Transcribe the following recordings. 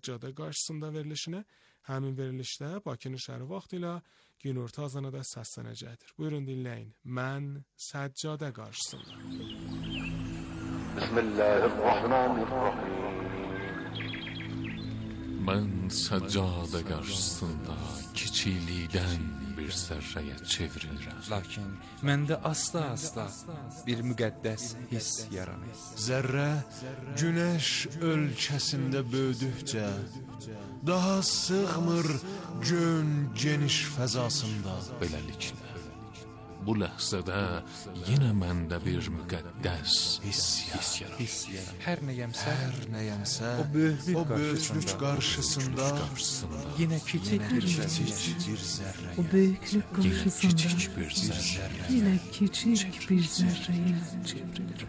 Səccadə qarşısında verilişinə. Həmin verilişdə Bakının şəhəri vaxtı ilə günorta azanı da səslənəcəkdir. Buyurun dinləyin. Mən Səccadə qarşısında. Bismillahirrahmanirrahim. Mən Səccadə qarşısında kiçiklikdən bir zərrəyə çevrilirəm. Lakin məndə asta-asta bir müqəddəs hiss yaranır. Zərrə günəş ölkəsində böyüdükcə daha sığmır gön geniş fəzasında. Beləliklə, bu ləhzədə yenə məndə bir müqəddəs hiss yaranır. Hər nəyəmsə, o böyüklük qarşısında yenə kiçik bir zərrə. O böyüklük qarşısında yenə kiçik bir zərrəyə çevrilir.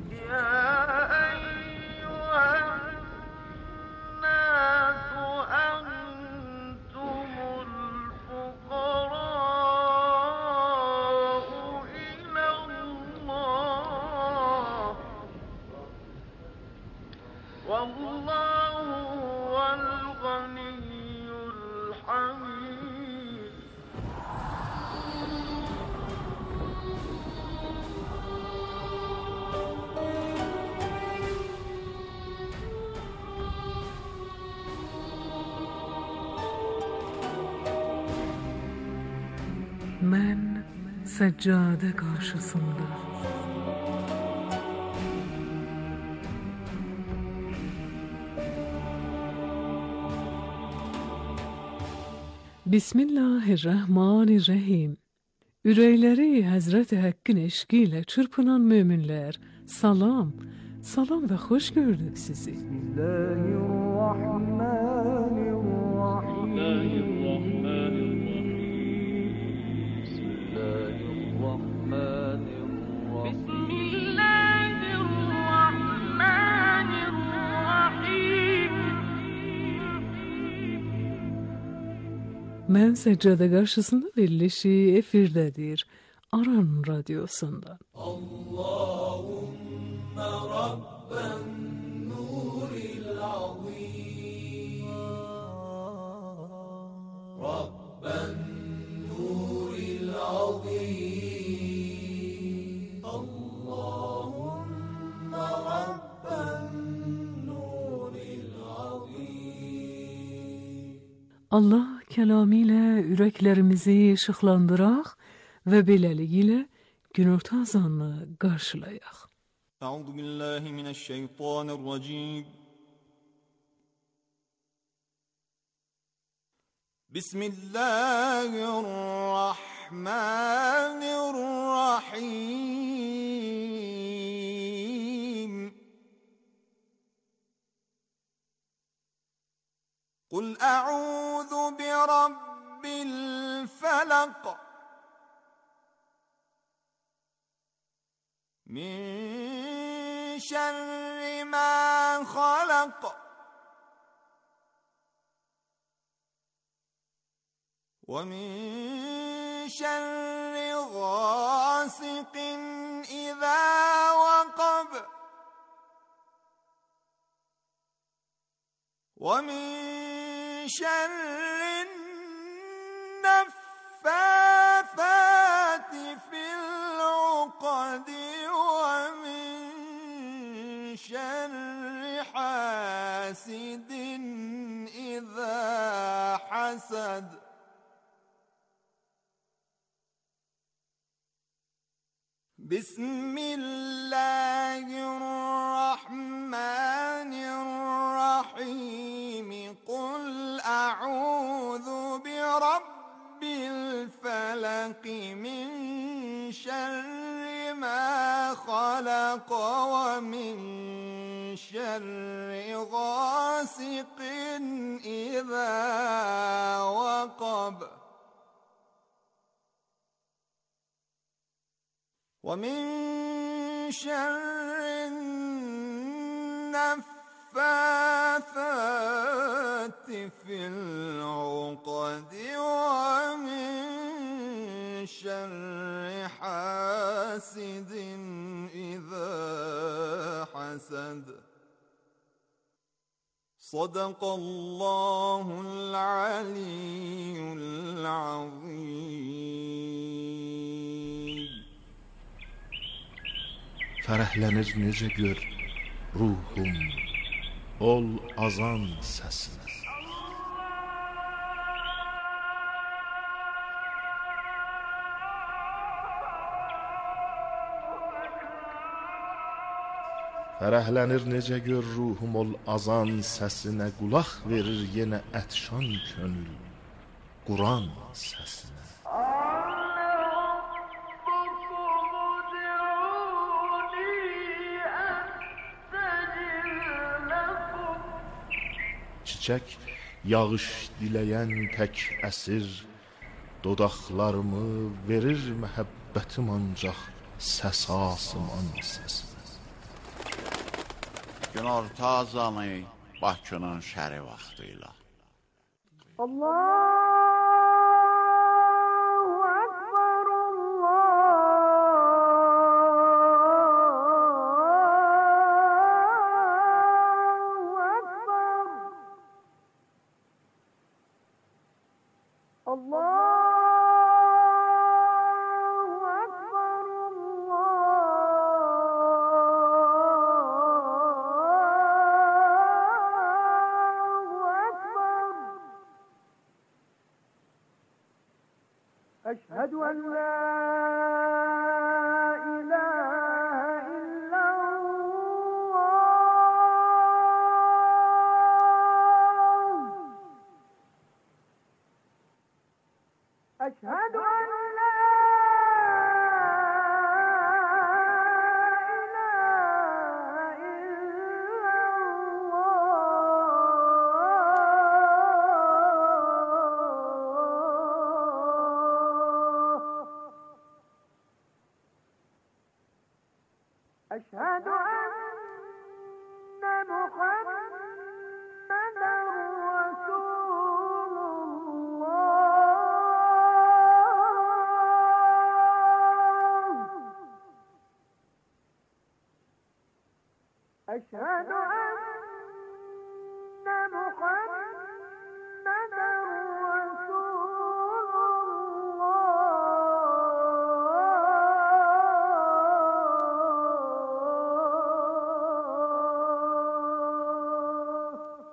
Mən Səccadə qarşısında. Bismillahirrahmanirrahim. Ürəkləri Həzrət Həqqin eşqi ilə çırpınan möminlər, salam və xoş gördük sizi. Mən Səccadə qarşısında verilişi efirdədir. Aran Radyosu'ndan. Allahümme Rabben nuril azim, Rabben nuril azim, Allahümme Rabben nuril azim. Allah kəlamı ilə ürəklərimizi işıqlandıraq və beləliklə günorta azanını qarşılayaq. Euzu billahi mineşşeytanirracim. Bismillahirrahmanirrahim. Kul a'udhu bi rabbil falaq. Min şerri ma halak. Ve min şerri ghasiqin idha waqab. Ve min şerri neffathati fil uqad. شر حاسد إذا حسد بسم الله الرحمن الرحيم قل أعوذ برب الفلق من شر ما خلق ومن شر غاسق إذا وقب ومن شر النفاثات في العقد ومن شر حاسد إذا حسد صدق الله العلي العظيم. Fərəhlənir necə gör ruhum ol azan səsinə. Fərəhlənir necə gör ruhum ol azan səsinə, qulaq verir yenə ətşan könül Quran səsinə. Çiçək yağış diləyən tək əsir, dodaqlarımı verir məhəbbətim ancaq səs asıman səsinə. Günorta azanı Bakının şəri vaxtıyla. Allahu Ekber, Allahu Ekber. Allahu Ekber, Allahu Ekber. أشهد أن لا إله إلا الله. أشهد أن لا إله إلا الله. أشهد أن محمدا رسول الله. أشهد أن محمدا رسول الله.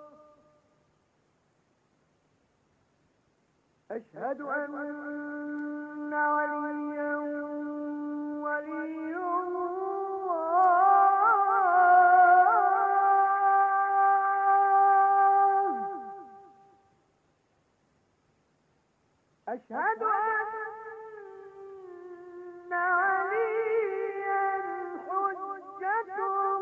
أشهد أن عليا ولي الله. أشهد أن عليا حجة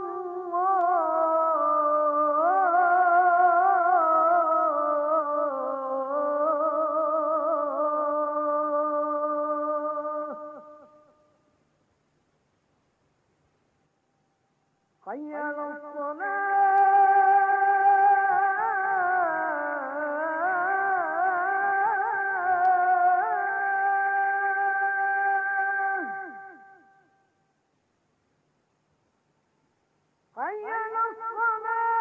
الله. حي على الصلاة. حي على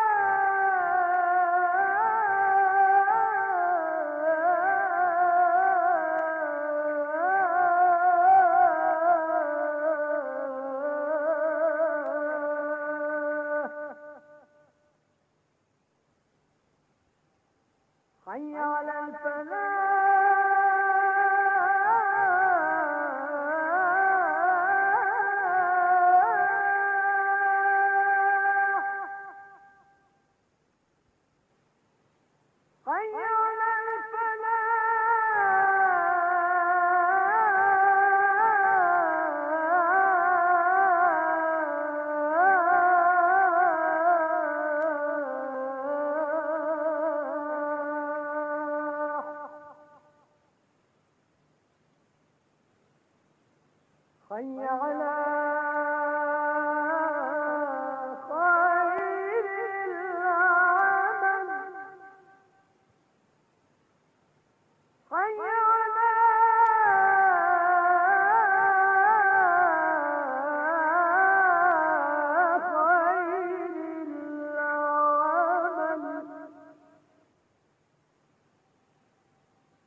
الصلاة. حي على الفلاح. حي على الفلاح. حي على خير العمل. حي على خير العمل.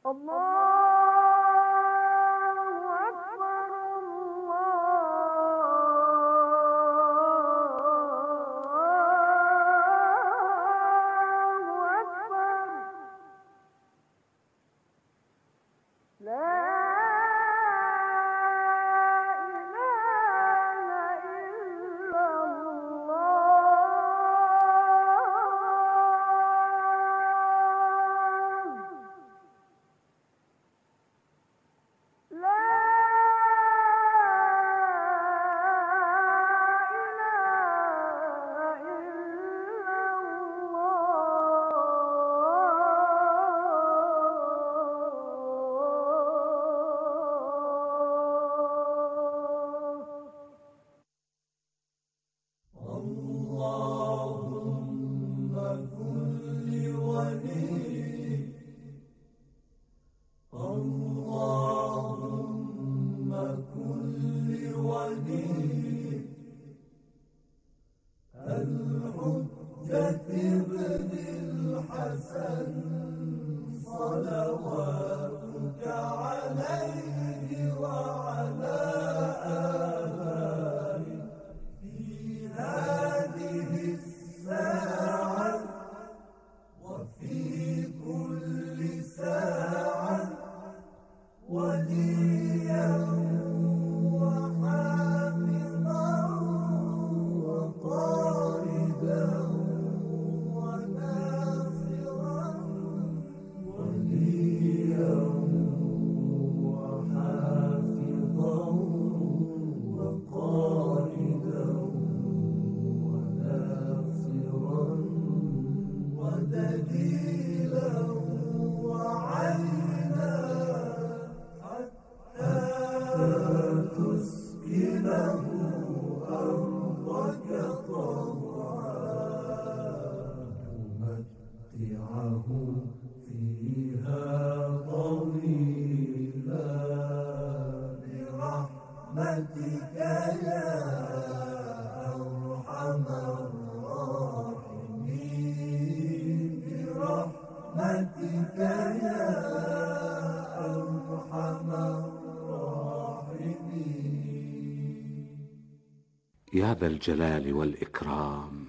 يا ذا الجلال والإكرام،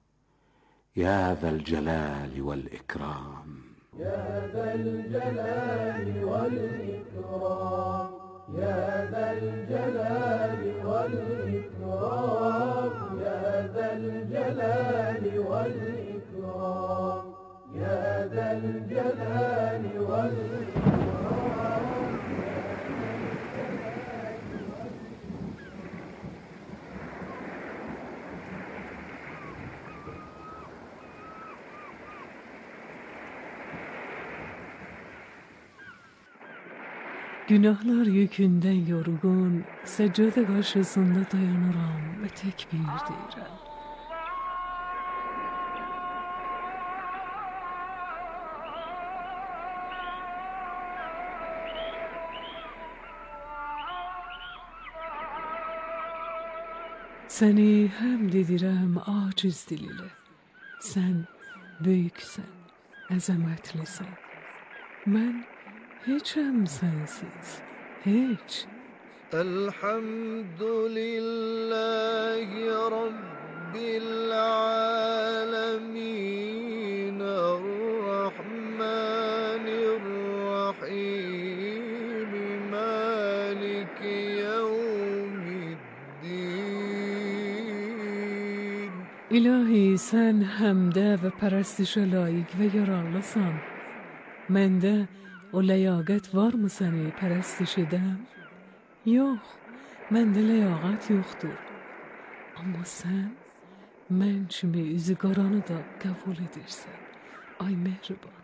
يا ذا الجلال والإكرام، يا ذا الجلال والإكرام، يا ذا الجلال والإكرام، يا ذا الجلال والإكرام، يا ذا الجلال والإكرام. Günahlar yükünden yorgun, seccade karşısında dayanıram ve tekbir deyirəm. Səni həmd edirəm aciz dil ilə. Sən böyüksən, əzəmətlisən. Mən heçəm sensiz, hiç. Elhamdülillahi Rabbil alemin, Errahmanirrahim, Maliki yevmiddin. İlahi, sən həmdə və pərəstişə layiq və yararlısan. Məndə o ləyaqət varmı səni pərəstiş edəm? Yox, məndə ləyaqət yoxdur. Amma sən mən kimi üzü qaranı da qəbul edirsən. Ay mehriban.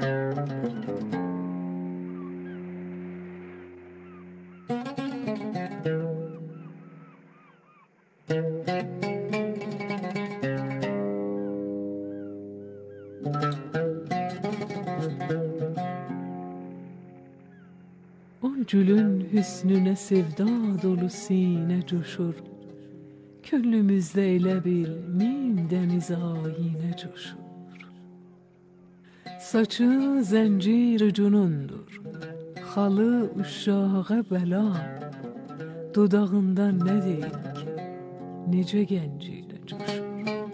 O gülün hüsnüne sevda dolu sine coşur. Könlümüzde elə bil min deniz ayine coşur. Saçı zencir cünundur, halı uşağa bela. Dudağından ne deyik, nece genciyle coşur.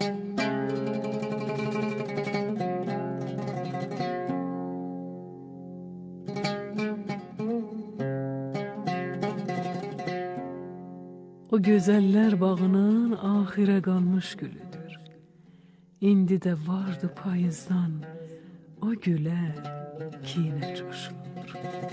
O güzeller bağının ahire kalmış gülüdür. İndi de vardı payızdan, o güle kine coşulur.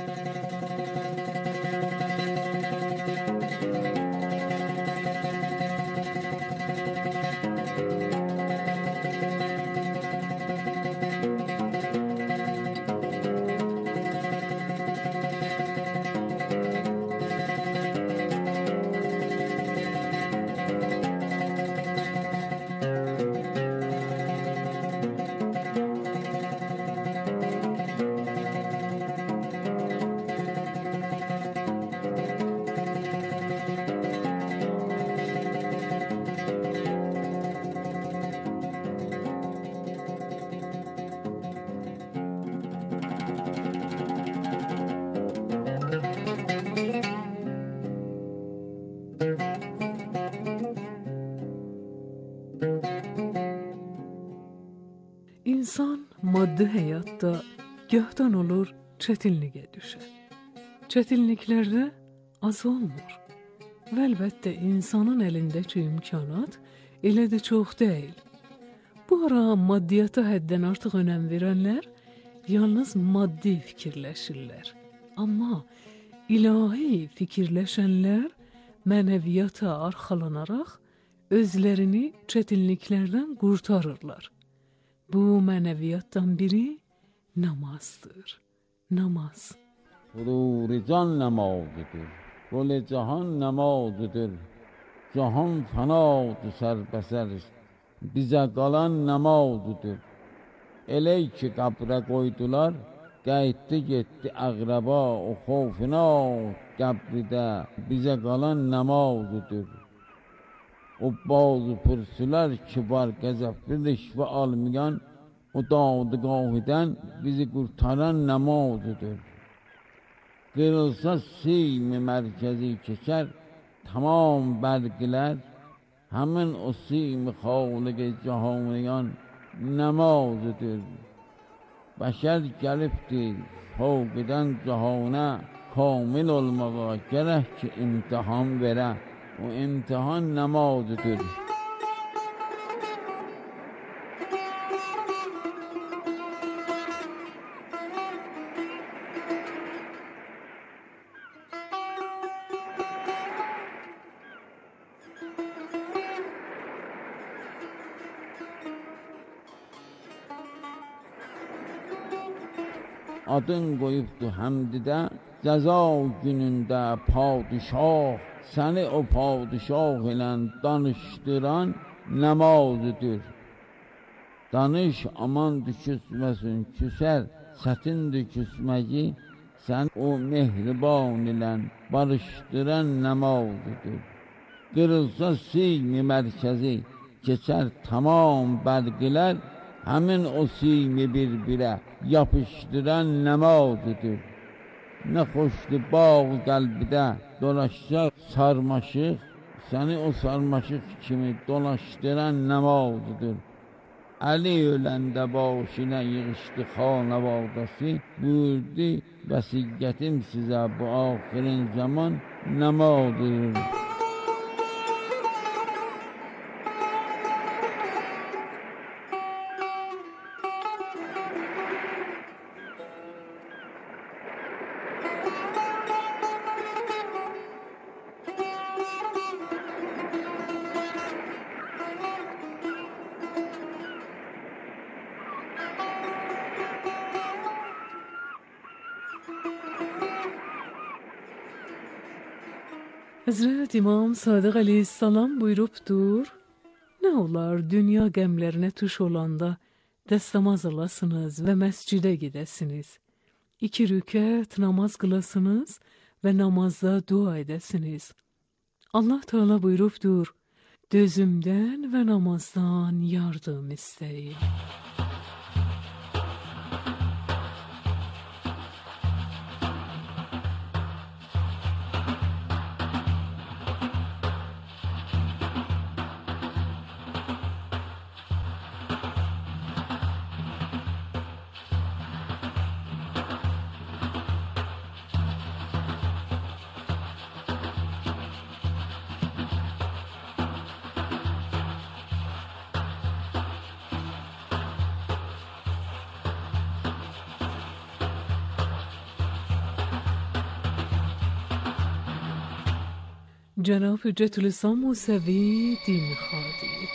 İnsan maddi həyatda göhdən olur, çətinliyə düşər. Çətinliklərdə az olmur. Və əlbəttə insanın əlindəki imkanat elə də çox deyil. Bu ara maddiyyata həddən artıq önəm verənlər yalnız maddi fikirləşirlər. Amma ilahi fikirləşənlər mənəviyyata arxalanaraq özlərini çətinliklərdən qurtarırlar. Bu mənəviyyatdan biri namazdır. Namaz. Huzur can namazıdır. Gol cahan namazıdır. Cahan fanadır sərbəsər. Bizə qalan namazıdır. Elə ki qəbrə qoydular, qayıtdı getdi əqrəba o xofuna qəbridə. Bizə qalan namazıdır. O bazı pürsülər kibar qəzəbli rişvə almayan o dadgahıdan bizi qurtaran namazıdır. Qırılsa sim-i mərkəzi keçər tamam bərqlər, həmin o sim-i xaliq-i cahaniyan namazıdır. Bəşər gəlibdir fövqdən cahana, kamil olmağa gərək ki imtihan verə. O imtihan namazıdır. Adın qoyubdu həmdidə, cəza günündə padişah, səni o padişah ilə danışdıran namazıdır. Danış amandır küsməsin, küsər çətindir küsməyi, sən o mehriban ilə barışdıran namazıdır. Qırılsa sim-i mərkəzi, keçər tamam bərqilər, həmin o sim-i bir-birə yapışdıran namazıdır. Nə xoşdur bağ qəlbidə dolaşsa sarmaşıq, səni o sarmaşıq kimi dolaşdıran namazıdır. Əli öləndə başına yığışdı xanavadası, buyurdu vəsiyyətim sizə bu axirin zaman namazıdır. Həzrət İmam Sadiq əleyhissalam buyurubdur, nə olar dünya qəmlərinə tuş olanda dəstəmaz alasınız və məscidə gedəsiniz. 2 rükət namaz qılasınız və namazda dua edəsiniz. Allah Teala buyurubdur, dözümdən və namazdan yardım istəyin. جناب حجت الاسلام موسوی دین خادی.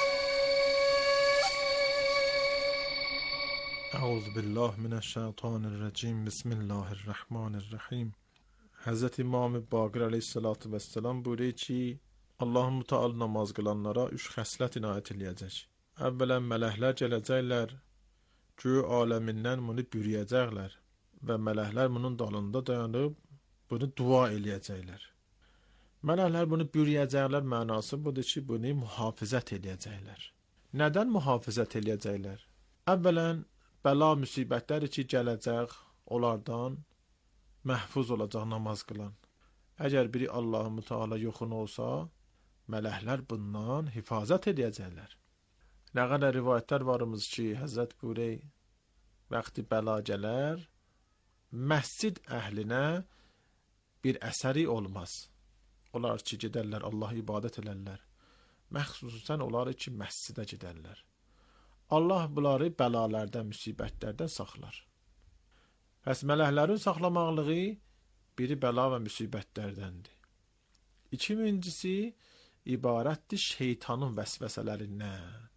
اعوذ بالله من الشیطان الرجیم. بسم الله الرحمن الرحیم. Həzrət İmam Baqir əleyhissalatu vesselam buyuruyor ki, Allah'ın Teala namaz qılanlara 3 xəslət inayət eləyəcək. Əvvələn mələklər gələcəklər, göy aləmindən bunu bürüyəcəklər və mələklər bunun dalında dayanıb bunu dua eləyəcəklər. Mələklər bunu bürüyəcəklər mənası budur ki, bunu mühafizət eləyəcəklər. Nədən mühafizət eləyəcəklər? Əvvələn bəla müsibətləri ki gələcək, onlardan məhfuz olacaq namaz qılan. Əgər biri Allah-u Teala yoxun olsa, mələklər bundan hifazət edəcəklər. Nə qədər rivayətlər varımız ki, Həzrət buyuruyor, vaxtı bəla gələr, məscid əhlinə bir əsəri olmaz. Onlar ki, gedərlər, Allah ibadət edərlər. Məxsusən onlar ki, məscidə gedərlər. Allah bunları bəlalərdən, müsibətlərdən saxlar. Pəs mələklərin saxlamaqlığı biri bəla və müsibətlərdəndir. İkincisi, ibarətdir şeytanın vəsvəsələrindən.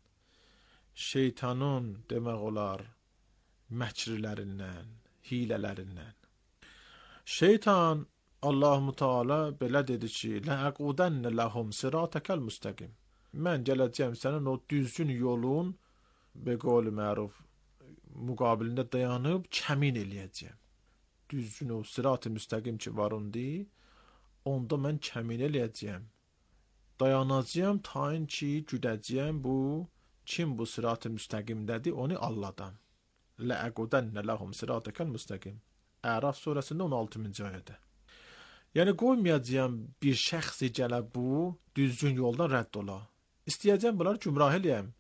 Şeytanın demək olar, məkirlərindən, hilələrindən. Şeytan, Allah-u Teala belə dedi ki, لَأَقُودَنَّ لَهُمْ صِرَاطَكَ الْمُسْتَقِيمِ. Mən gələcəyim sənin o düzgün yolun və qavl-i məruf müqabilində dayanıb kəmin eləyəcəyim. Düzgün o sırat-ı müstəqim ki var onda mən kəmin eləyəcəyim. Dayanacağım tayin ki güdəcəyim bu, kim bu sırat-ı müstəqimdədir, onu Allah'dan. لَأَقُودَنَّ لَهُمْ صِرَاطَكَ الْمُسْتَقِيمِ. Əraf surəsində 16-cı ayədə. Yəni qoymayacağım bir şəxsi gələ bu düzgün yoldan rədd ola. İstəyəcəm bunları gümrah eləyəm.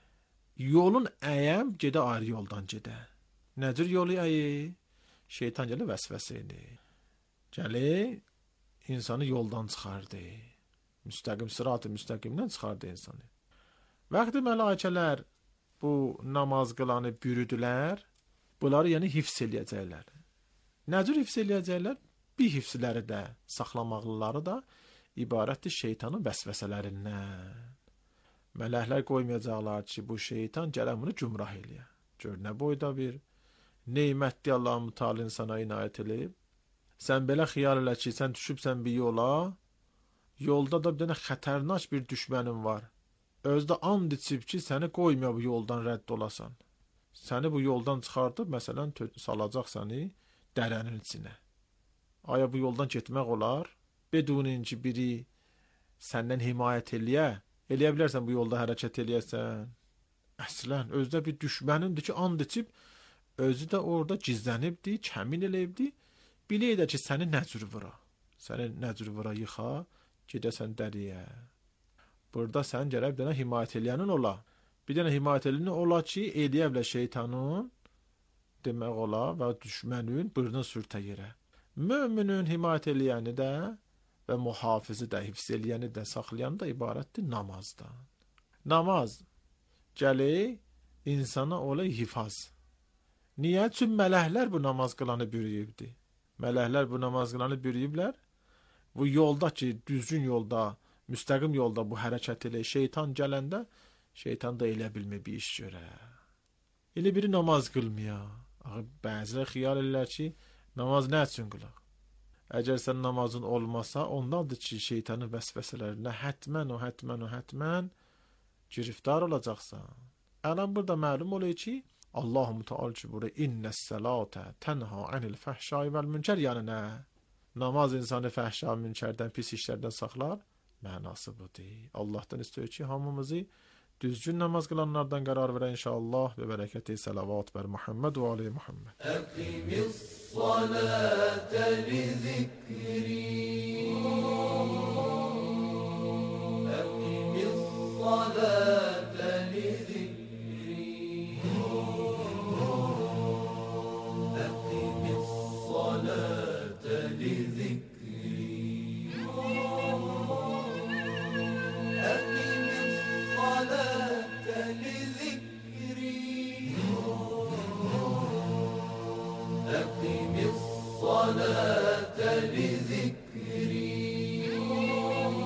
Yolun əyəm, gedə ayrı yoldan gedə. Nədir yolu əyi? Şeytan gələ vəsvəsə edir. Gəlir, insanı yoldan çıxardı. Müstəqim, sırat-ı müstəqimdən çıxardı insanı. Vaxtı mələkələr bu namaz qılanı bürüdülər, bunları yəni hifz eləyəcəklər. Nədir hifz eləyəcəklər? Bir hifzləri də, saxlamaqlıları da ibarətdir şeytanın vəsvəsələrindən. Mələklər qoymayacaqlar ki, bu şeytan gələn bunu gümrah eləyə. Gör, nə boyda bir neymətli Allah-u Teala insana inayət eləyib. Sən belə xiyal elə ki, sən düşübsən bir yola, yolda da bir dənə xətərnaş bir düşmənin var. Özdə and içib ki, səni qoymuyor bu yoldan rədd olasan. Səni bu yoldan çıxardıb, məsələn, salacaq səni dərənin içinə. Aya bu yoldan getmək olar? Bedunin ki, biri səndən himayət eləyə, eləyə bilərsən bu yolda hərəkət eləyəsən. Əslən, özdə bir düşmənindir ki, and içib, özü də orada gizlənibdir, kəmin eləyibdir. Biləydə ki, səni nəcür vura. Səni nəcür vura yıxa, gedəsən dəriyə. Burada sən gərək bir dənə himayət eləyənin ola. Bir dənə himayət eləyənin ola ki, eləyə bilər şeytanın demək ola və düşmənin bırını sürtə yerə. Müminin himayət eləyəni də və mühafizi də, hifz eləyəni də, saxlayanı da ibarətdir namazdan. Namaz gəlir insana olay hifaz. Niyə? Çünki mələklər bu namaz qılanı bürüyübdir. Mələklər bu namaz qılanı bürüyüblər. Bu yolda ki, düzgün yolda, müstəqim yolda bu hərəkət elə, şeytan gələndə, şeytan da elə bilmir bir iş görə. Elə biri namaz qılmıyor. Bəzilər xiyal edirlər ki, namaz nə üçün qılaq? Əgər sən namazın olmasa, ondandır ki, şeytanın vəsvəsələrinə hətmən giriftar olacaqsan. Ələn burada məlum oluyor ki, Allah-u Teala ki, burada innəs-sələtə tənha anil fəhşai vəl-münkər, yəni nə? Namaz insanı fəhşa, münkərdən, pis işlərdən saxlar. Mənası budur. Allah'tan istiyor ki, hamımızı düzgün namaz kılanlardan karar veren inşallah ve bereketi selavat ver Muhammed ve aleyhi Muhammed. Eqimis salate li zikri. Eqimis salate li zikri. Eqimis salate li zikri. أقم الصلاة لذكري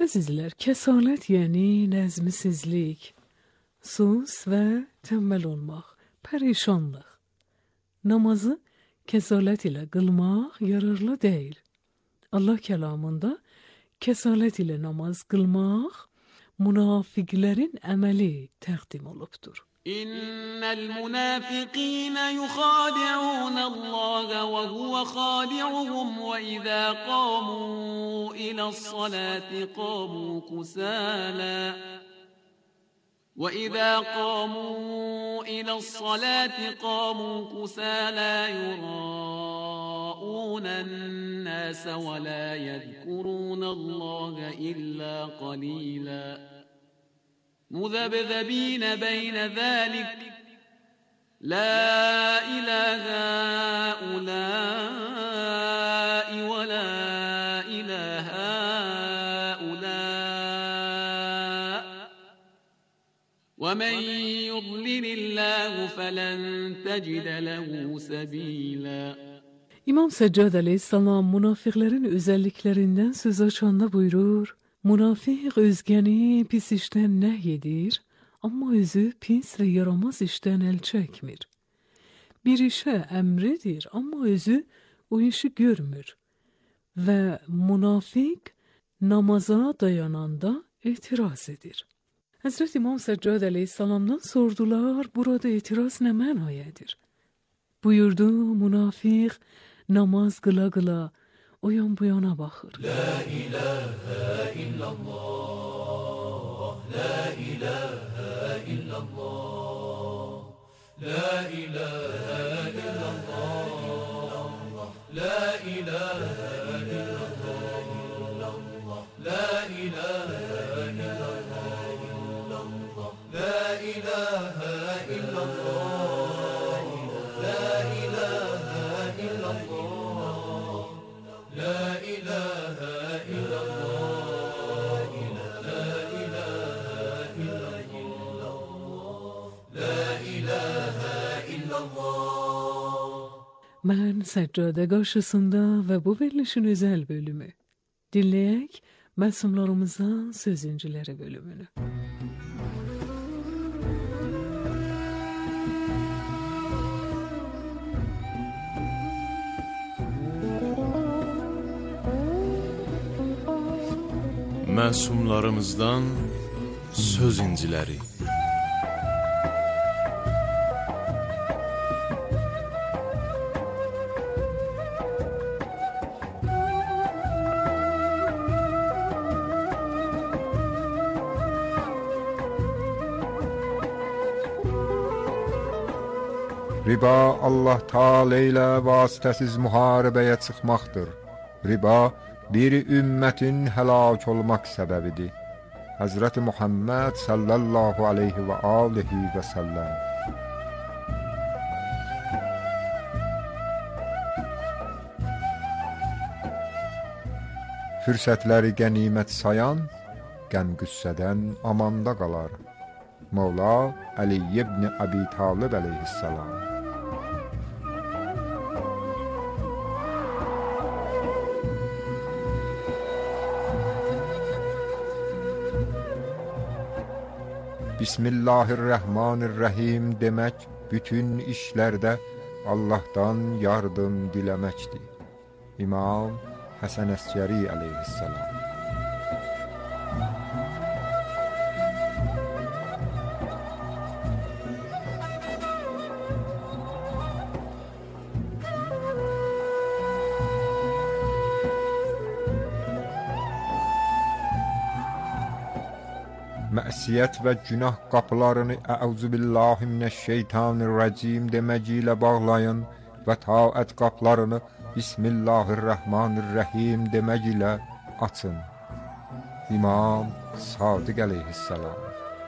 Əzizlər, kəsalət yəni nəzmisizlik, sus və tənbəl olmaq, pərişanlıq. Namazı kəsalət ilə qılmaq yararlı deyil. Allah kəlamında kəsalət ilə namaz qılmaq münafiqlərin əməli təqdim olubdur. İnnel münafiqin yukhadi'un Allah ve huve khadi'uhum ve izâ qâmû ila's-salâti qâmû kusâlâ. وإذا قاموا إلى الصلاة قاموا كسالى يراءون الناس ولا يذكرون الله إلا قليلا مذبذبين بين ذلك لا إلى هؤلاء ولا إلى هؤلاء ومن يضلل الله فلن تجد له سبيلا. İmam Səccad əleyhissalam münafiqlərin özəlliklərindən söz açanda buyurur: Münafiq özgəni pis işdən nəhy edir, amma özü pis və yaramaz işdən əl çəkmir. Bir işə əmr edir, amma özü o işi görmür. Və münafiq namaza dayananda etiraz edir. Həzrət İmam Səccad əleyhissalamdan sordular, burada etiraz nə mənayədir? Buyurdu, münafiq namaz qıla-qıla o yan bu yana baxır. La ilahe illallah, la ilahe illallah, la ilahe illallah, la ilahe illallah, la ilahe illallah, la ilahe illallah, la ilahe illallah, la ilahe illallah, la ilahe illallah, la ilahe illallah. Mən Səccadə qarşısında və bu verilişin özəl bölümü. Dinləyək məsumlarımızdan sözüncüləri bölümünü. Məsumlarımızdan söz inciləri. Riba Allah Teala ilə vasitəsiz müharibəyə çıxmaqdır. Riba bir ümmətin həlak olmaq səbəbidir. Həzrəti Muhammed sallallahu aleyhi və alihi və səlləm. Fürsətləri qənimət sayan, qəm-qüssədən amanda qalar. Mevla Ali ibn Abi Talib aleyhissalam. Bismillahirrahmanirrahim demək bütün işlərdə Allah'tan yardım diləməkdir. İmam Həsən Əskəri aleyhissalam. Məsiyət və günah qapılarını Əuzubillahimineşşeytanirracim deməci ilə bağlayın və taət qapılarını Bismillahirrahmanirrahim demək ilə açın. İmam Sadiq aleyhissalam.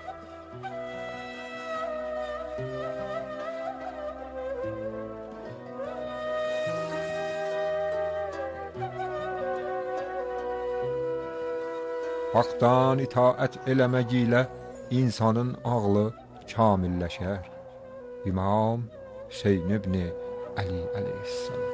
Haqdan itaət eləmək ilə insanın ağlı kamilləşər. İmam Hüseyn ibn Ali aleyhissalam.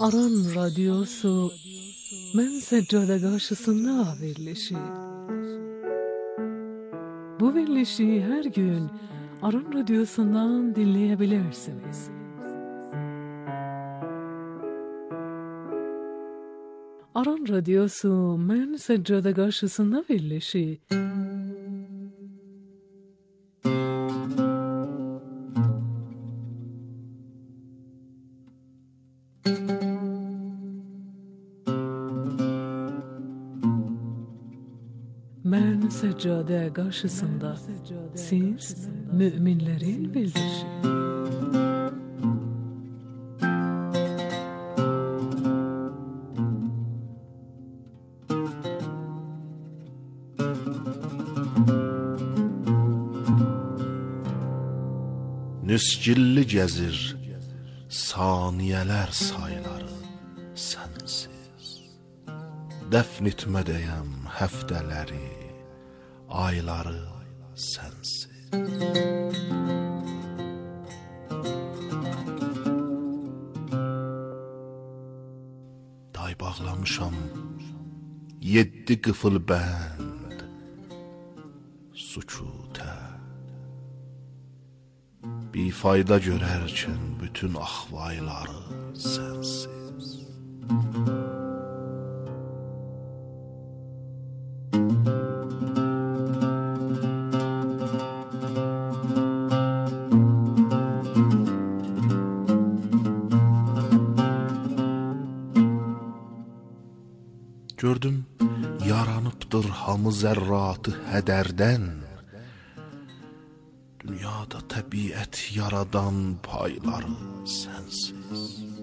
Aran Radyosu Mən Səccade qarşısında verilişi. Bu verilişi her gün Aran Radyosu'ndan dinleyebilirsiniz. Aran Radyosu Mən Səccade qarşısında verilişi. Mən Səccade qarşısında siz müminlerin bildirişi. Nüsgilli gəzir saniyələr sayları sənsiz. Dəfn etmədəyəm həftələri, ayları sənsiz. Day bağlamışam 7 qıfıl bənd sükutə. Bifayda görərkən bütün axvayları sənsiz. Gördüm yaranıbdır hamı zərratı hədərdən. Dünyada təbiət yaradan payları sənsiz.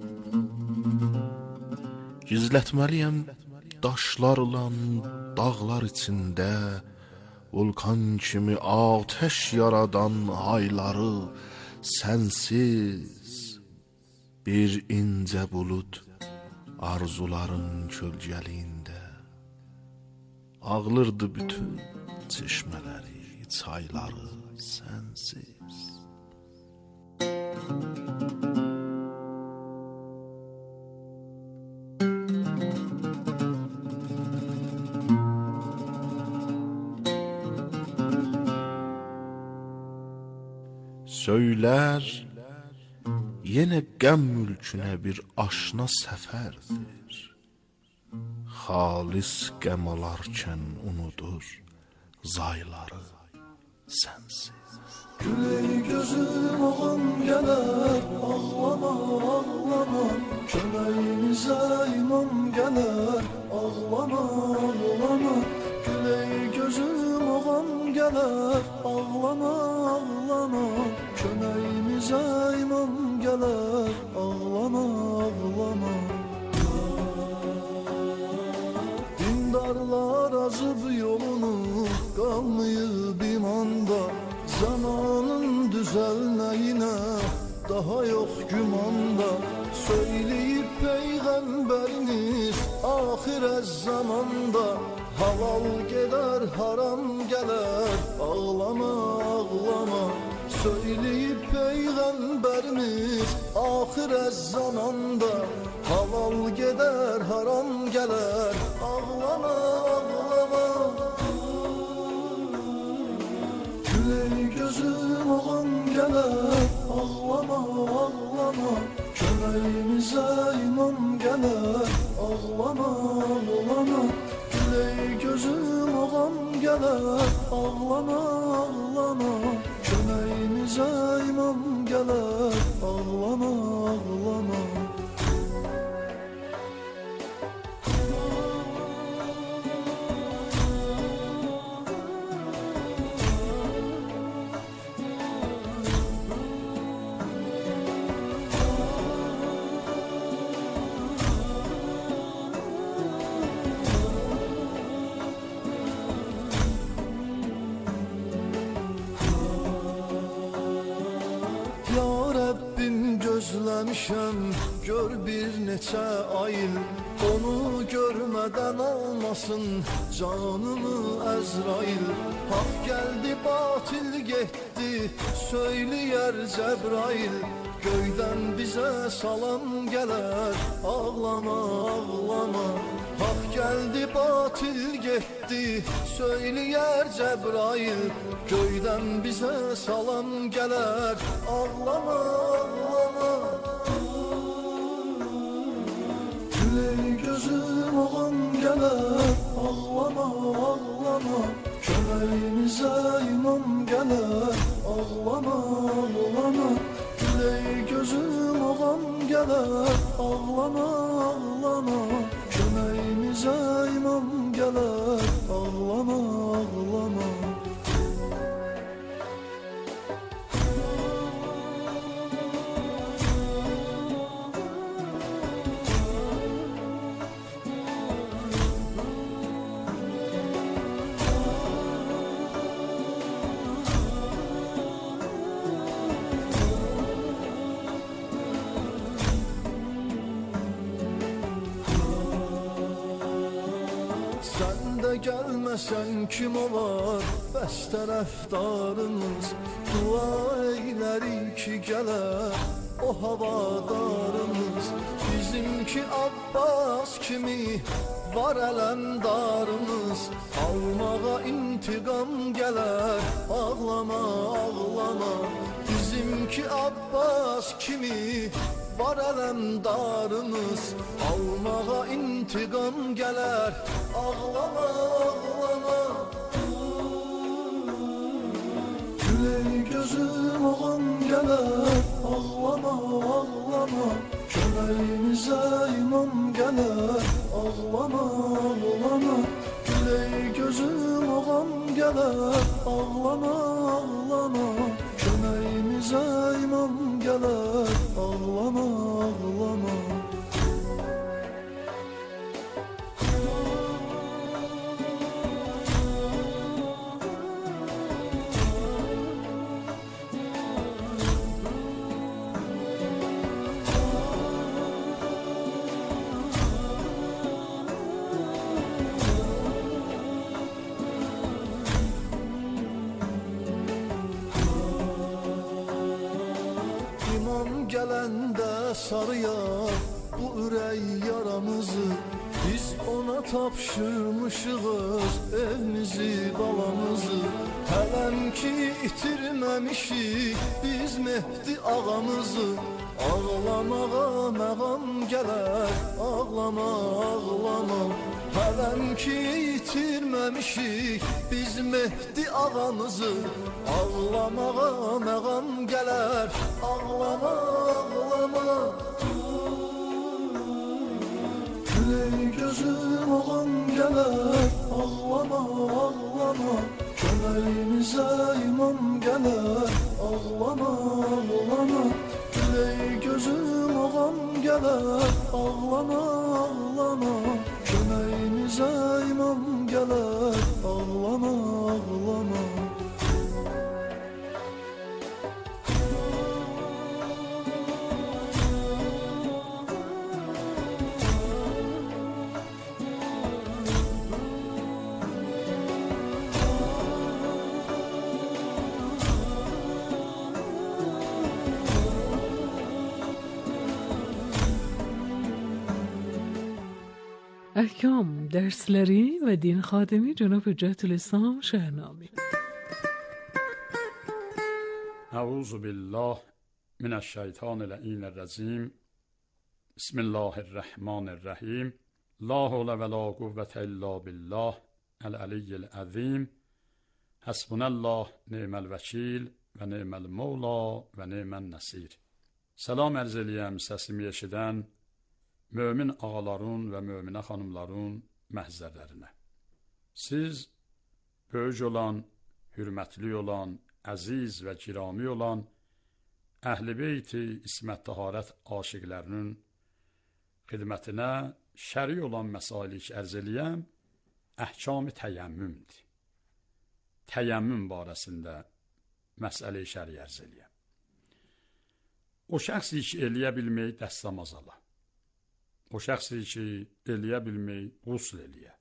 Gizlətməliyəm daşlarla dağlar içində, vulkan kimi ateş yaradan ayları sənsiz. Bir incə bulud arzuların kölgəliyində, ağlırdı bütün çeşmələri, çayları sənsiz. Söylər, yenə qəm mülkünə bir aşna səfərdir. Xalis qəm alarkən unudur zayları sənsiz. Güley gözüm ağam gələr, ağlama, ağlama. Köməyimizə imam gələr, ağlama, ağlama. Güley gözüm ağam gələr, ağlama, ağlama. Köməyimizə imam gələr, ağlama, ağlama. Dindarlar azıb yolunu, qalmayıb imanda. Zamanın düzəlməyinə daha yox gümanda. Söyləyib Peyğəmbəriniz axirət zamanda. Halal gedər, haram gələr, ağlama, ağlama. Söyləyib Peyğəmbərimiz axirət zamanda. Halal gedər, haram gələr, ağlama, ağlama. Güley gözüm ağam gələr, ağlama, ağlama. Köməyimizə imam gələr, ağlama, ağlama. Güley gözüm ağam gələr, ağlama, ağlama. Köməyimizə imam gələr, ağlama, ağlama. Gözləmişəm, gör bir neçə ayıl. Onu görmədən almasın canımı Əzrail. Haq gəldi, batil getdi, söyləyər Cəbrail. Göydən bizə salam gələr, ağlama, ağlama. Haq gəldi, batil getdi, söyləyər Cəbrail. Göydən bizə salam gələr, ağlama, ağlama. Güley gözüm ağam gələr, ağlama, ağlama. Köməyimizə imam gələr, ağlama, ağlama. Güley gözüm ağam gələr, ağlama, ağlama. Köməyimizə imam gələr, ağlama, ağlama. Gəlməsən kim olar, bəs tərəfdarımız. Dua eylərik ki gələr o havadarımız. Bizimki Abbas kimi var ələmdarımız. Almağa intiqam gələr, ağlama, ağlama. Bizimki Abbas kimi var ələmdarımız. Almağa intiqam gələr, ağlama, ağlama. Güley gözüm ağam gələr, ağlama, ağlama. Köməyimizə imam gələr, ağlama, ağlama. Güley gözüm ağam gələr, ağlama, ağlama. Köməyimizə imam gələr, ağlama, ağlama. Gələndə sarıyar bu ürək yaramızı. Biz ona tapşırmışığız evimizi, balamızı. Hələm ki itirməmişik biz Mehdi ağamızı. Ağlamağa məğam gələr, ağlama, ağlama. Hələm ki itirməmişik biz Mehdi ağamızı. Ağlamağa məğam gələr, ağlama, ağlama. Güley gözüm ağam gələr, ağlama, ağlama. Köməyimizə imam gələr, ağlama, ağlama. Güley gözüm ağam gələr, ağlama, ağlama. Köməyimizə imam gələr, ağlama, ağlama. احکام درسleri و دین خادمی جناب حجت الاسلام شهنامی. اعوذ بالله من الشیطان اللعین الرجیم. بسم الله الرحمن الرحیم. لا حول ولا قوة الا بالله العلی العظیم. حسبنا الله نعم الوکیل و نعم المولا و نعم النصیر. Salam ərz eləyəm səsimi eşidən mömin ağaların və möminə xanımların məhzərlərinə. Siz böyük olan, hürmətli olan, əziz və kirami olan Əhl-i Beyti İsmət Taharət aşiqlərinin xidmətinə şəri olan məsailik ərz eləyəm, əhkam-ı təyəmmümdir. Təyəmmüm barəsində məsələ-i şəri ərz eləyəm. O şəxsi ki, eləyə bilmək dəstəmaz ala. O şəxsi ki, eləyə bilmək qusl eləyə.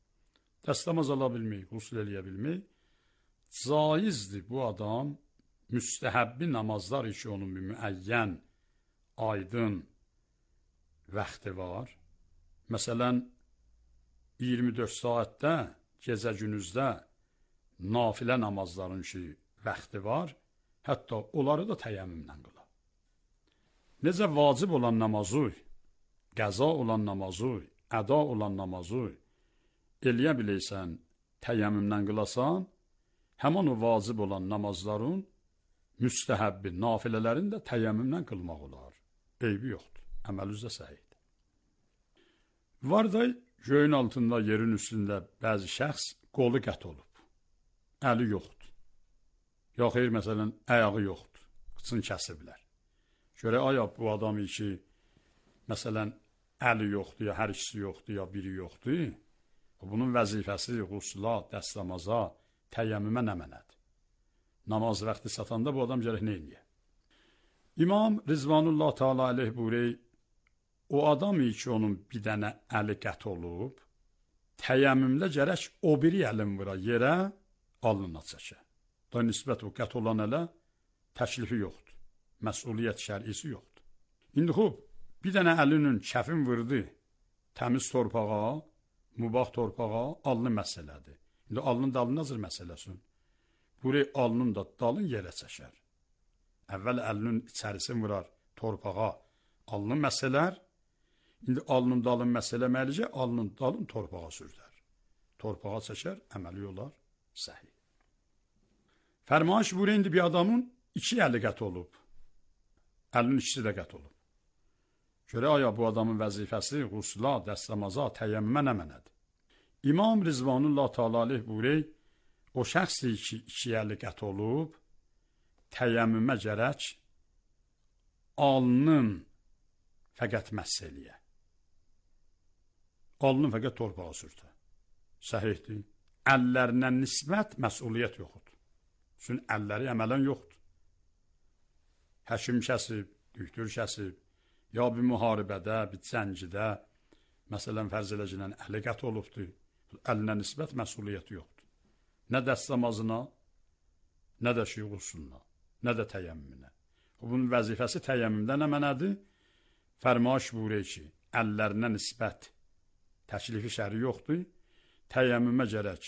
Dəstəmaz ala bilmək, qusl eləyə bilmək caizdir bu adam müstəhəbbi namazlar üçün onun bir müəyyən, aydın vaxtı var. Məsələn, 24 saatdə, gecə günüzdə nafilə namazların ki, vaxtı var, hətta onları da təyəmmümlə qılar. Necə vacib olan namazı, qəza olan namazı, əda olan namazı eləyə biləysən, təyəmmümlə qılasan, həman o vacib olan namazların müstəhəbbi, nafilələrin də təyəmmümlə qılmaq olar. Eybi yoxdur, əməl üzrə səhiydir. Var da göyün altında, yerin üstündə bəzi şəxs qolu qət olub, əli yoxdur. Ya xeyr, məsələn, əyağı yoxdur, qıçını kəsiblər. Görə aya bu adamı ki, məsələn, əli yoxdur, ya hər ikisi yoxdur, ya biri yoxdur, bunun vəzifəsi qusla, dəstəmaza, təyəmmümə nə mənədir? Namaz vaxtı satanda bu adam gərək nə edir? İmam Rizvanullah Teala aleyh buyuruyor, o adam ki, onun bir dənə əli qət olub, təyəmmümlə gərək o biri əlin vura yerə, alnına çəkə. Da nisbət o qət olan ələ təklifi yoxdur, məsuliyyət şərisi yoxdur. İndi xub, bir dənə əlinin kəfin vurdu, təmiz torpağa, mübah torpağa, alnı məsələdir. İndi alnın dalın nazır məsələsin. Buraya alnın da dalın yerə çəkər. Əvvəl əlinin içərisin vurar torpağa, alnın məsələr. İndi alnın dalın məsələməlicə, alnın dalın torpağa sürdər. Torpağa çəkər, əməli olar, səhih. Fərmaş buraya indi bir adamın iki əli qət olub. Əlinin ikisi də qət olub. Görə aya bu adamın vəzifəsi qusla, dəstəmaza, təyəmmümə nə mənədir? İmam Rizvanullah Teala aleyh buyuruyor, o şəxsi ki, iki əli qət olub, təyəmmümə gərək alnın fəqət məhs eləyə. Alnın fəqət torpağa sürtə. Səhihdir. Əllərinə nisbət məsuliyyət yoxdur. Çünki əlləri əmələn yoxdur. Həkim kəsib, düktür kəsib, ya bir müharibədə, bir cəngidə, məsələn, fərz eləcəkən əli qət olubdur, əlinə nisbət məsuliyyəti yoxdur. Nə dəstəmazına, nə də şiğusununa, nə də təyəmmümünə. Bunun vəzifəsi təyəmmümdə nə mənədir? Fərmaş buyuruyor ki, əllərinə nisbət təklifi şəri yoxdur, təyəmmümə gərək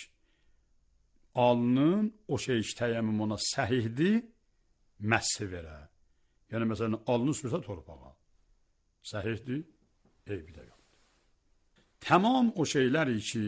alnın o şey ki, təyəmmüm ona səhihdir, məssi verə. Yəni, məsələn, alnı sürsə torpağa. Səhihdir, eybi də yoxdur. Tamam o şeylər ki,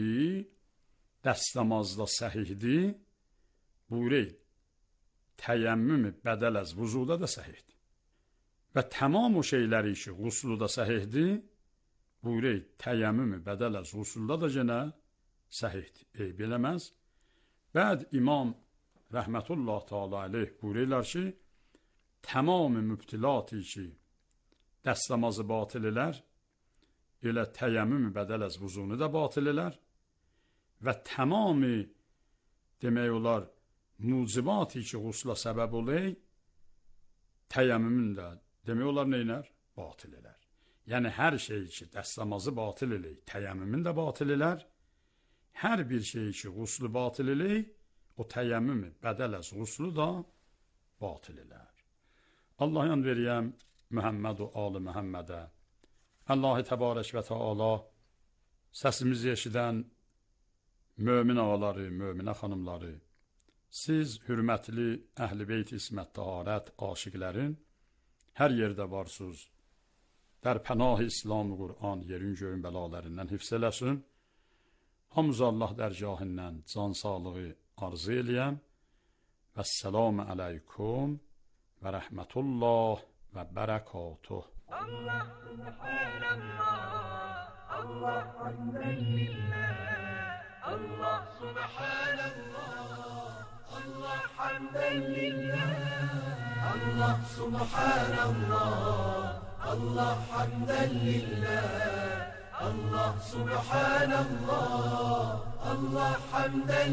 dəstəmazda səhihdir, buyuruyor, təyəmmümü bədələz vuzuda da səhihdir. Və tamam o şeyləri ki, qusluda səhihdir, buyuruyor, təyəmmümü bədələz qusulda da yenə səhihdir, eyb eləməz. Bəd İmam Rəhmətullah Teala aleyh buyuruyorlar ki, tamamı mübtilati ki, dəstəmazı batil elər, elə təyəmmümü bədələz vuzunu da batil elər və tamamı demək olar, mucibati ki, qusla səbəb olay, təyəmmümün də demək olar neynər? Batil elər. Yəni, hər şey ki, dəstəmazı batil elək, təyəmmümün də batil elər, hər bir şey ki, quslu batil elək, o təyəmmümü bədələz quslu da batil elər. Allah yan veriyəm Mühəmməd və Ali Məhəmmədə, Allah-u Təbarək və Teala səsimizi eşidən mömin ağaları, möminə xanımları, siz hürmətli Əhl-i Beyt İsmət Taharət aşiqlərin hər yerdə varsınız, در پناه اسلام و قرآن yerin göyün bəlalarından hifz eləsin. Hamız Allah dərgahından can sağlığı arzu eləyəm. Vəssalamu aleykum və rəhmətullah və bərəkatuh. Allah subhanallah, Allah hamdən lillah, Allah subhanallah, Allah hamdən lillah, Allah subhanallah. Allah hamden lillah, Allah subhanallah, Allah hamden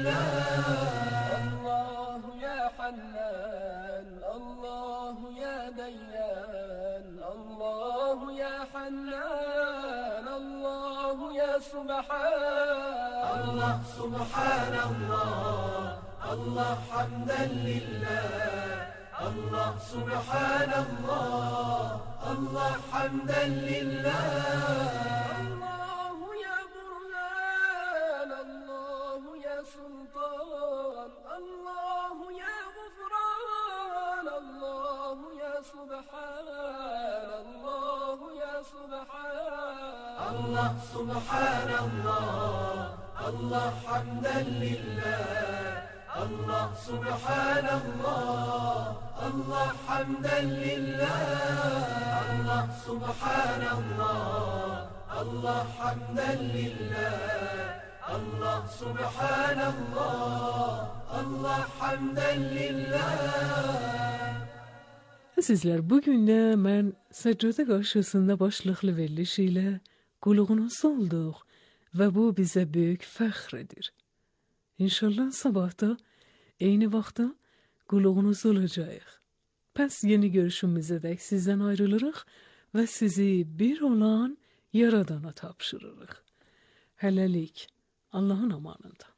lillah. Allahu ya Hannan, Allahu ya Dayyan, Allahu ya Hannan, Allahu ya Subhan. Allah subhanallah, Allah hamden lillah. Allah subhanallah, Allah hamden lillah. Allahu ya Burhan, Allahu ya Sultan, Allahu ya Gufran, Allahu ya Subhan, Allahu ya Subhan. Allah subhanallah, Allah hamden lillah. Allah subhanallah, Allah hamden lillah. Allah subhanallah, Allah hamden lillah. Allah subhanallah, Allah hamden lillah. Sizler bugün de mən səccade qarşısında başlıqlı veriliş ilə qulluğunuz olduq və bu bizə böyük fəxrdir. İnşallah sabahda eyni vaxtda qulluğunuz olacağıq. Pəs yeni görüşümüzə dək sizdən ayrılırıq və sizi bir olan Yaradana tapşırırıq. Hələlik Allahın amanında.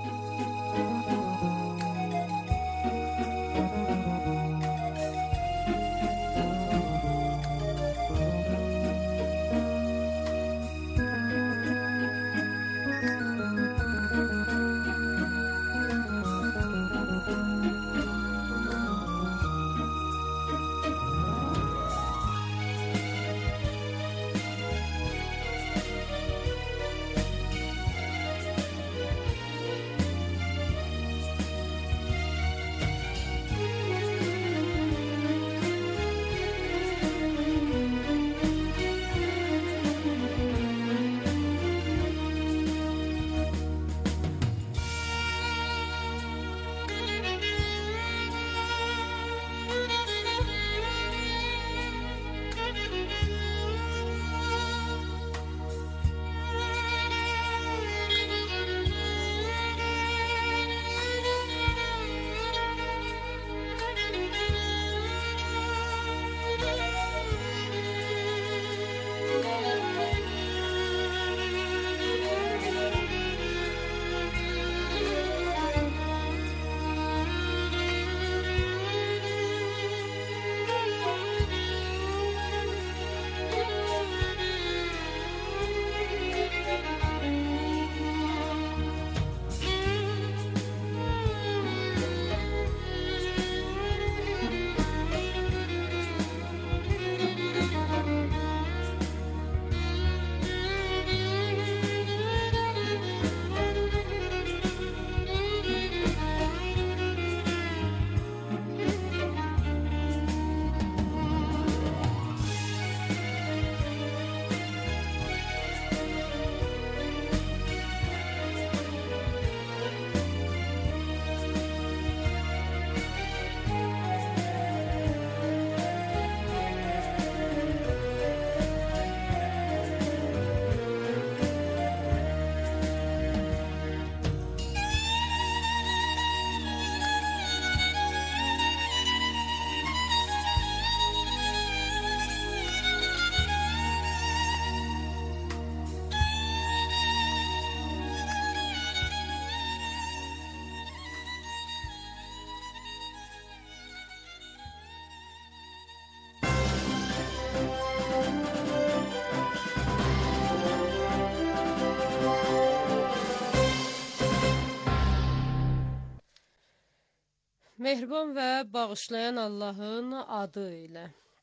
Mehriban və bağışlayan Allahın adı ilə.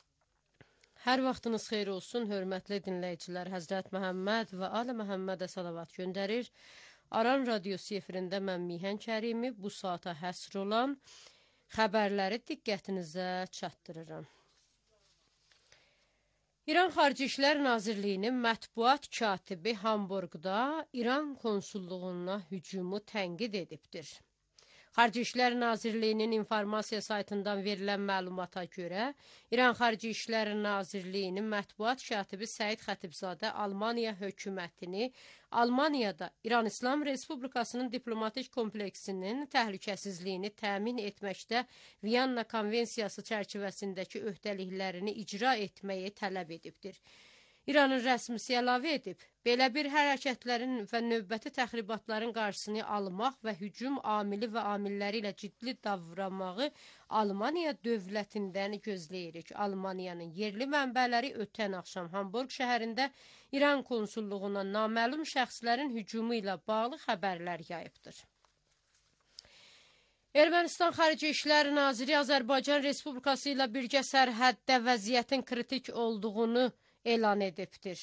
Hər vaxtınız xeyir olsun, hörmətli dinləyicilər. Həzrət Məhəmməd və Ali Məhəmmədə salavat göndərir. Aran radiosu efirində mən Mihən Kərimi bu saata həsr olan xəbərləri diqqətinizə çatdırıram. İran Xarici İşlər Nazirliyinin mətbuat katibi Hamburqda İran konsulluğuna hücumu tənqid edibdir. Xarici İşlər Nazirliyinin informasiya saytından verilən məlumata görə, İran Xarici İşlər Nazirliyinin mətbuat katibi Səid Xətibzadə Almaniya hökumətini Almaniyada İran İslam Respublikasının diplomatik kompleksinin təhlükəsizliyini təmin etməkdə Viyana Konvensiyası çərçivəsindəki öhdəliklərini icra etməyi tələb edibdir. İranın rəsmisi əlavə edib, belə bir hərəkətlərin və növbəti təxribatların qarşısını almaq və hücum amili və amilləri ilə ciddi davranmağı Almaniya dövlətindən gözləyirik. Almaniyanın yerli mənbələri ötən axşam Hamburg şəhərində İran konsulluğuna naməlum şəxslərin hücumu ilə bağlı xəbərlər yayıbdır. Ermənistan Xarici İşlər Naziri Azərbaycan Respublikası ilə birgə sərhəddə vəziyyətin kritik olduğunu elan edibdir.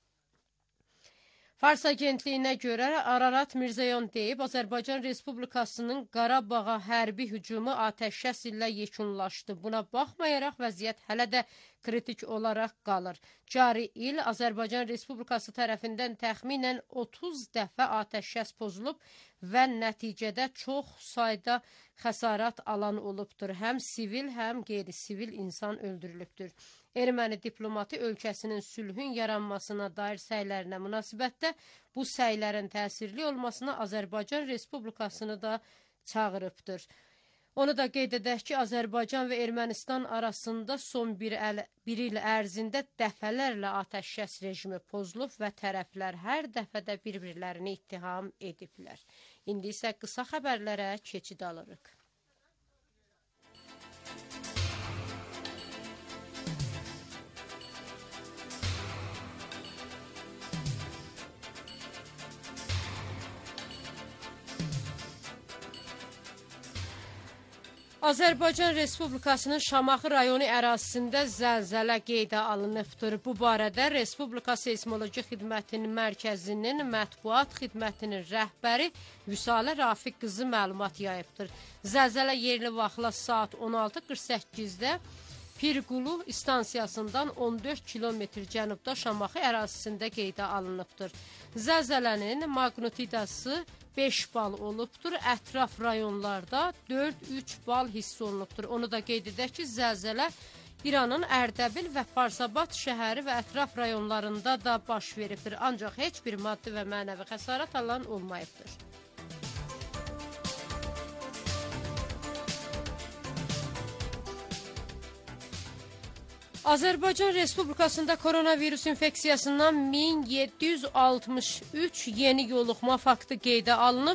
Fars agentliyinə görə Ararat Mirzoyan deyib, Azərbaycan Respublikasının Qarabağa hərbi hücumu atəşkəs ilə yekunlaşdı. Buna baxmayaraq vəziyyət hələ də kritik olaraq qalır. Cari il Azərbaycan Respublikası tərəfindən təxminən 30 dəfə atəşkəs pozulub və nəticədə çox sayda xəsarət alan olubdur. Həm sivil, həm qeyri-sivil insan öldürülübdür. Erməni diplomatı ölkəsinin sülhün yaranmasına dair səylərinə münasibətdə bu səylərin təsirli olmasına Azərbaycan Respublikasını da çağırıbdır. Onu da qeyd edək ki, Azərbaycan və Ermənistan arasında son bir il ərzində dəfələrlə atəşkəs rejimi pozulub və tərəflər hər dəfədə bir-birlərini ittiham ediblər. İndi isə qısa xəbərlərə keçid alırıq. Azərbaycan Respublikasının Şamaxı rayonu ərazisində zəlzələ qeydə alınıbdır. Bu barədə Respublika Seysmoloji Xidmətinin Mərkəzinin mətbuat xidmətinin rəhbəri Vüsalə Rafiq qızı məlumat yayıbdır. Zəlzələ yerli vaxtla saat 16:48-də Pirqulu istansiyasından 14 kilometr cənubda Şamaxı ərazisində qeydə alınıbdır. Zəlzələnin maqnitudası 5 bal olubdur. Ətraf rayonlarda 4-3 bal hiss olunubdur. Onu da qeyd edək ki, zəlzələ İranın Ərdəbil və Farsabad şəhəri və ətraf rayonlarında da baş veribdir. Ancaq heç bir maddi və mənəvi xəsarət alan olmayıbdır. Azərbaycan Respublikasında koronavirus infeksiyasından 1763 yeni yoluxma faktı qeydə alınıb,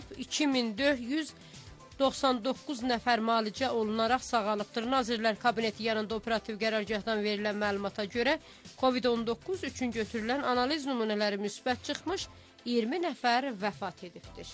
2499 nəfər müalicə olunaraq sağalıbdır. Nazirlər Kabineti yanında operativ qərargahdan verilən məlumata görə COVID-19 üçün götürülən analiz nümunələri müsbət çıxmış, 20 nəfər vəfat edibdir.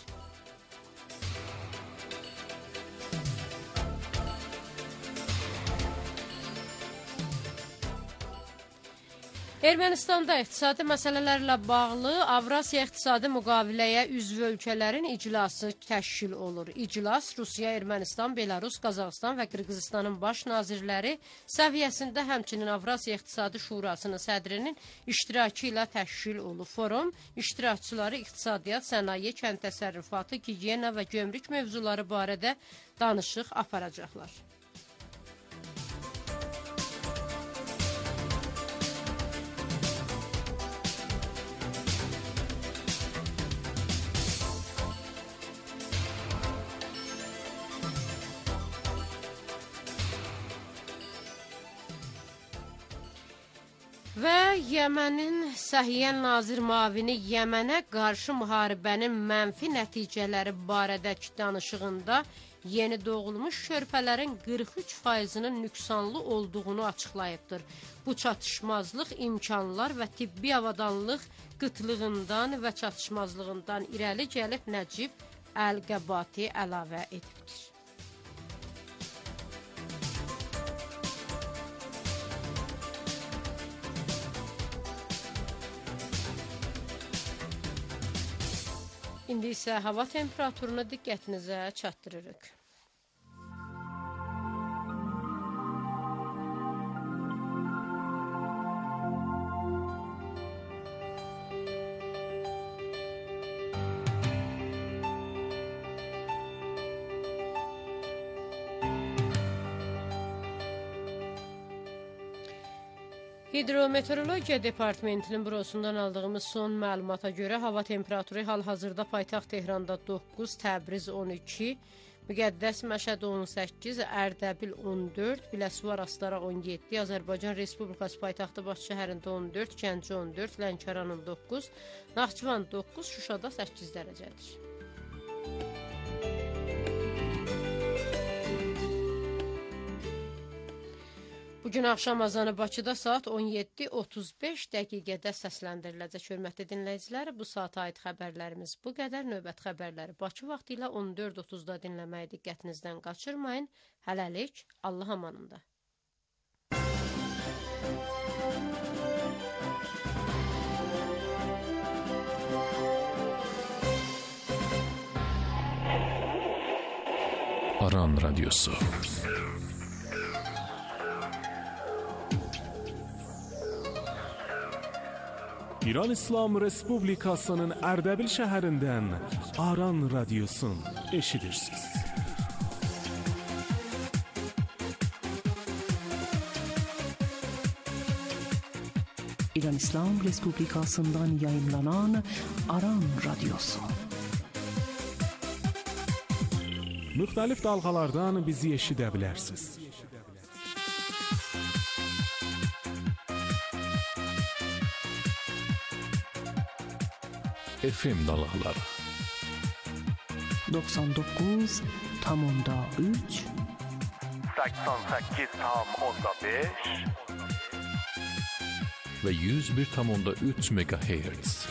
Ermənistanda iqtisadi məsələlərlə bağlı Avrasiya İqtisadi Müqaviləyə üzv ölkələrin iclası təşkil olur. İclas Rusiya, Ermənistan, Belarus, Qazaxıstan və Qırğızıstanın baş nazirləri səviyyəsində, həmçinin Avrasiya İqtisadi Şurasının sədrinin iştirakı ilə təşkil olur. Forum iştirakçıları iqtisadiyyat, sənaye, kənd təsərrüfatı, gigiyena və gömrük mövzuları barədə danışıq aparacaqlar. Və Yəmənin Səhiyyə Nazir Mavini Yəmənə qarşı müharibənin mənfi nəticələri barədəki danışığında yeni doğulmuş körpələrin 43%-nin nüqsanlı olduğunu açıqlayıbdır. Bu çatışmazlıq imkanlar və tibbi avadanlıq qıtlığından və çatışmazlığından irəli gəlib Nəcib Əl-Qəbati əlavə edibdir. İndi isə hava temperaturunu diqqətinizə çatdırırıq. Hidrometeorologiya Departamentinin bürosundan aldığımız son məlumata görə hava temperaturu hal-hazırda paytaxt Tehranda 9, Təbriz 12, Müqəddəs Məşəd 18, Ərdəbil 14, Biləsuvar Astara 17, Azərbaycan Respublikası paytaxtı Bakı şəhərində 14, Gəncə 14, Lənkəran 9, Naxçıvan 9, Şuşada 8 dərəcədir. Bugün axşam azanı Bakıda saat 17:35 dəqiqədə səsləndiriləcək. Hörmətli dinləyicilər, bu saata aid xəbərlərimiz bu qədər. Növbət xəbərləri Bakı vaxtı ilə 14:30-da dinləməyi diqqətinizdən qaçırmayın. Hələlik, Allah amanında. Aran Radyosu. İran İslam Respublikasının Ərdəbil şəhərindən Aran Radyosun eşidirsiniz. İran İslam Respublikasından yayımlanan Aran Radyosu. Müxtəlif dalğalardan bizi eşidə bilərsiniz. FM dalğaları 99.3 88.5 ve 101.3 MHz.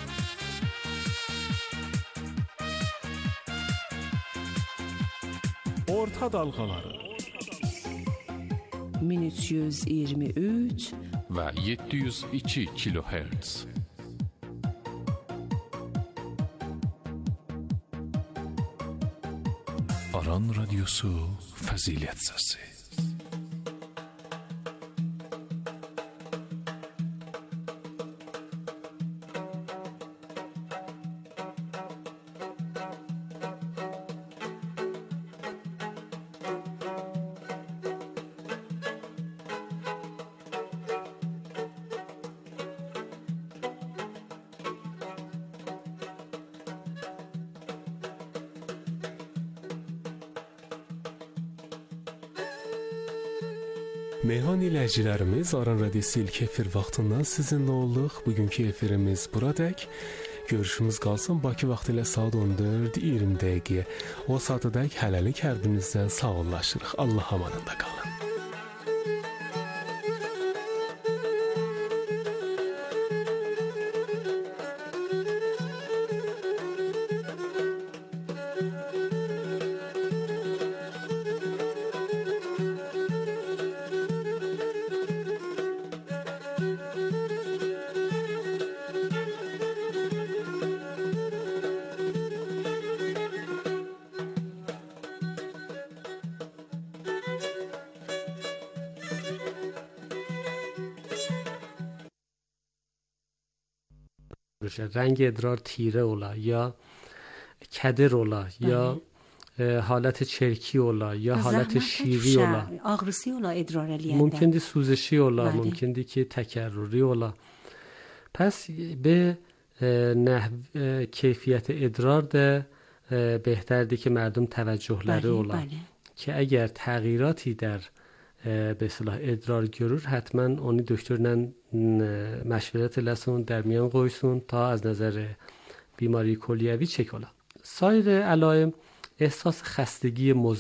Orta dalğaları 1323 ve 702 kHz. Aran Radyosu Fəzilət Səsi. Meyhan iləccilərimiz Aran Radyosu ilk efir vaxtından sizinlə olduq. Bugünkü efirimiz buradək. Görüşümüz qalsın Bakı vaxtı ilə saat 14:20 dəqiqəyə. O saatədək hələlik hər birinizdən sağollaşırıq. Allah amanında qalın. رنگ ادرار تیره ola یا کدر ola یا حالت چرکی ola یا حالت شیری ola ağrısı ola ادرار eləyəndə ممکنه سوزشی ola ممکنه که تکرری ola پس به نحو کیفیت ادرار ده بهتره که مردم توجهları ola که اگر تغییراتی در به اصطلاح ادرار görür حتما اونی دکترنن مشورت لسون در میان qoysun تا از نظر بیماری کلیوی چک ola. سایر علائم احساس خستگی